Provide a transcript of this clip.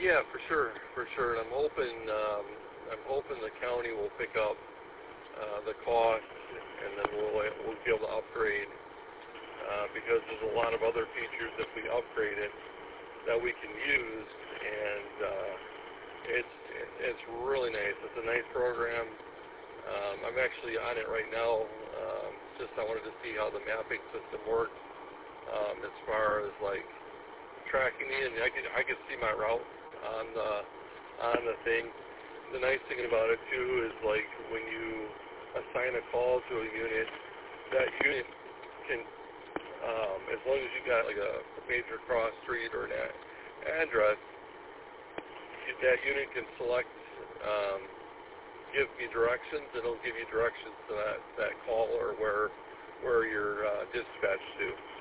Yeah, for sure. And I'm hoping the county will pick up the cost, and then we'll be able to upgrade because there's a lot of other features if we upgrade it that we can use, and it's really nice. It's a nice program. I'm actually on it right now. Just I wanted to see how the mapping system works as far as like tracking me, and I could see my route on the thing. The nice thing about it too is like when you assign a call to a unit, that unit can, as long as you got like a major cross street or an address, that unit can select, give me directions, and it'll give you directions to that call or where you're dispatched to.